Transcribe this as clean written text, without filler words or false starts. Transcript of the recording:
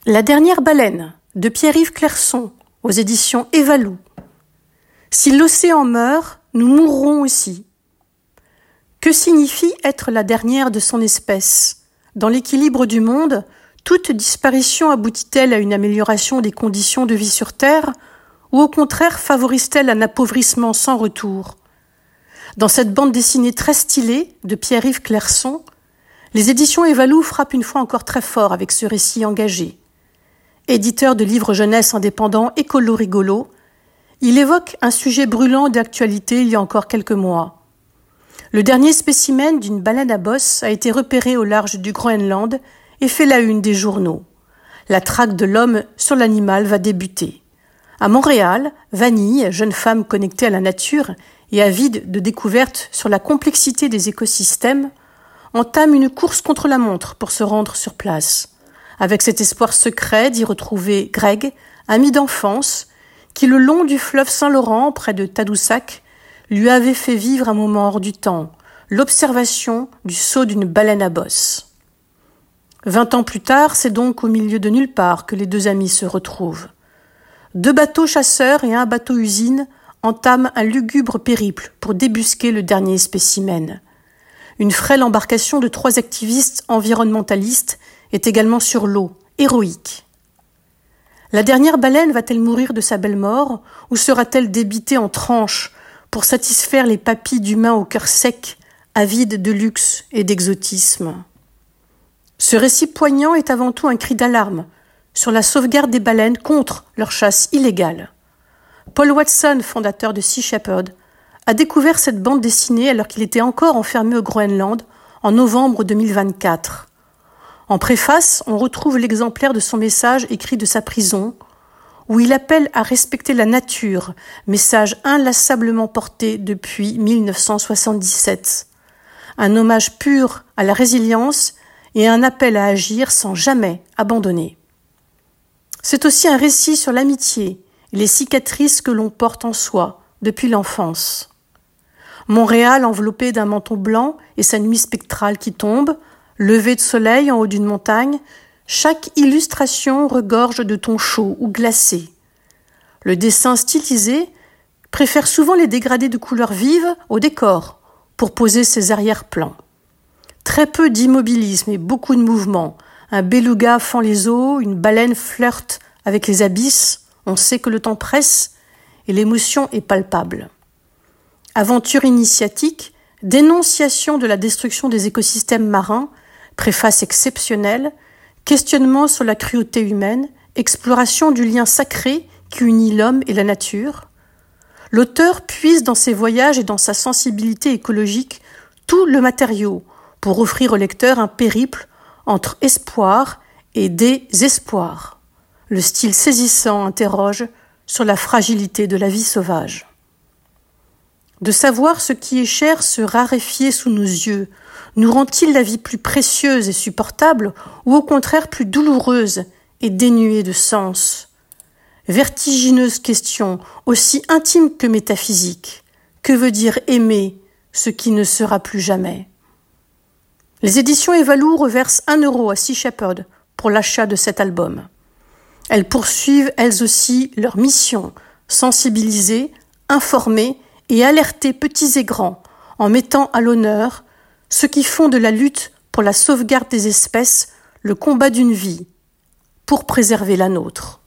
La dernière baleine de Pierre-Yves Clairson aux éditions Evalou. Si l'océan meurt, nous mourrons aussi. Que signifie être la dernière de son espèce? Dans l'équilibre du monde, toute disparition aboutit-elle à une amélioration des conditions de vie sur Terre ou au contraire favorise-t-elle un appauvrissement sans retour? Dans cette bande dessinée très stylée de Pierre-Yves Clairson, les éditions Evalou frappent une fois encore très fort avec ce récit engagé. Éditeur de livres jeunesse indépendants écolo-rigolo, il évoque un sujet brûlant d'actualité il y a encore quelques mois. Le dernier spécimen d'une baleine à bosse a été repéré au large du Groenland et fait la une des journaux. La traque de l'homme sur l'animal va débuter. À Montréal, Vanille, jeune femme connectée à la nature et avide de découvertes sur la complexité des écosystèmes, entame une course contre la montre pour se rendre sur place, avec cet espoir secret d'y retrouver Greg, ami d'enfance, qui le long du fleuve Saint-Laurent, près de Tadoussac, lui avait fait vivre un moment hors du temps, l'observation du saut d'une baleine à bosse. 20 ans plus tard, c'est donc au milieu de nulle part que les deux amis se retrouvent. 2 bateaux chasseurs et 1 bateau-usine entament un lugubre périple pour débusquer le dernier spécimen. Une frêle embarcation de 3 activistes environnementalistes est également sur l'eau, héroïque. La dernière baleine va-t-elle mourir de sa belle mort ou sera-t-elle débitée en tranches pour satisfaire les papilles d'humains au cœur sec, avides de luxe et d'exotisme? Ce récit poignant est avant tout un cri d'alarme sur la sauvegarde des baleines contre leur chasse illégale. Paul Watson, fondateur de Sea Shepherd, a découvert cette bande dessinée alors qu'il était encore enfermé au Groenland en novembre 2024. En préface, on retrouve l'exemplaire de son message écrit de sa prison, où il appelle à respecter la nature, message inlassablement porté depuis 1977. Un hommage pur à la résilience et un appel à agir sans jamais abandonner. C'est aussi un récit sur l'amitié et les cicatrices que l'on porte en soi depuis l'enfance. Montréal enveloppé d'un manteau blanc et sa nuit spectrale qui tombe, lever de soleil en haut d'une montagne, chaque illustration regorge de tons chauds ou glacés. Le dessin stylisé préfère souvent les dégradés de couleurs vives au décor pour poser ses arrière-plans. Très peu d'immobilisme et beaucoup de mouvement. Un beluga fend les eaux, une baleine flirte avec les abysses, on sait que le temps presse et l'émotion est palpable. Aventure initiatique, dénonciation de la destruction des écosystèmes marins, préface exceptionnelle, questionnement sur la cruauté humaine, exploration du lien sacré qui unit l'homme et la nature. L'auteur puise dans ses voyages et dans sa sensibilité écologique tout le matériau pour offrir au lecteur un périple entre espoir et désespoir. Le style saisissant interroge sur la fragilité de la vie sauvage. De savoir ce qui est cher se raréfier sous nos yeux, nous rend-il la vie plus précieuse et supportable ou au contraire plus douloureuse et dénuée de sens? Vertigineuse question, aussi intime que métaphysique. Que veut dire aimer ce qui ne sera plus jamais? Les éditions Evalou reversent 1 € à Sea Shepherd pour l'achat de cet album. Elles poursuivent elles aussi leur mission, sensibiliser, informer et alerter petits et grands en mettant à l'honneur ceux qui font de la lutte pour la sauvegarde des espèces le combat d'une vie pour préserver la nôtre.